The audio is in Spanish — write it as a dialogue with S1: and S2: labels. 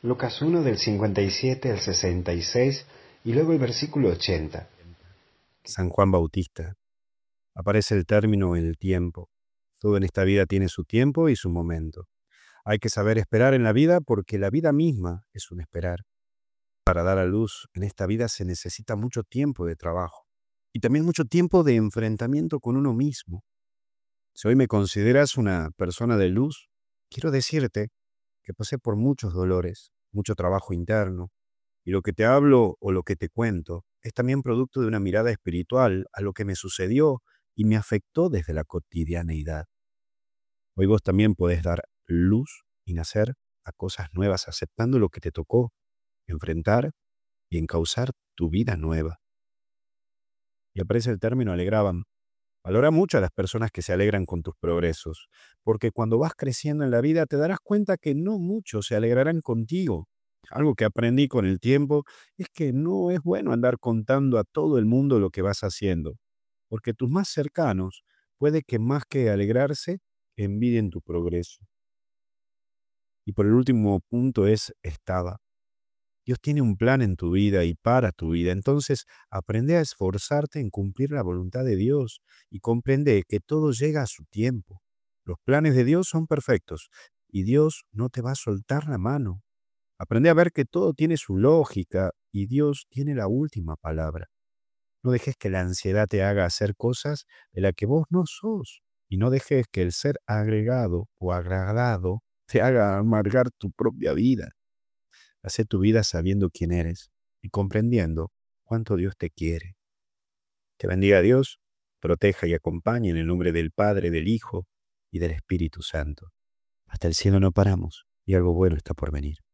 S1: Lucas 1 del 57 al 66 y luego el versículo 80.
S2: San Juan Bautista. Aparece el término el tiempo. Todo en esta vida tiene su tiempo y su momento. Hay que saber esperar en la vida porque la vida misma es un esperar. Para dar a luz en esta vida se necesita mucho tiempo de trabajo y también mucho tiempo de enfrentamiento con uno mismo. Si hoy me consideras una persona de luz, quiero decirte que pasé por muchos dolores, mucho trabajo interno, y lo que te hablo o lo que te cuento es también producto de una mirada espiritual a lo que me sucedió y me afectó desde la cotidianeidad. Hoy vos también podés dar luz y nacer a cosas nuevas aceptando lo que te tocó, enfrentar y encauzar tu vida nueva. Y aparece el término alegraban. Valora mucho a las personas que se alegran con tus progresos, porque cuando vas creciendo en la vida te darás cuenta que no muchos se alegrarán contigo. Algo que aprendí con el tiempo es que no es bueno andar contando a todo el mundo lo que vas haciendo, porque tus más cercanos puede que más que alegrarse, envidien tu progreso. Y por el último punto es estaba. Dios tiene un plan en tu vida y para tu vida. Entonces, aprende a esforzarte en cumplir la voluntad de Dios y comprende que todo llega a su tiempo. Los planes de Dios son perfectos y Dios no te va a soltar la mano. Aprende a ver que todo tiene su lógica y Dios tiene la última palabra. No dejes que la ansiedad te haga hacer cosas de las que vos no sos y no dejes que el ser agregado o agradado te haga amargar tu propia vida. Hace tu vida sabiendo quién eres y comprendiendo cuánto Dios te quiere. Te bendiga Dios, proteja y acompañe en el nombre del Padre, del Hijo y del Espíritu Santo. Hasta el cielo no paramos y algo bueno está por venir.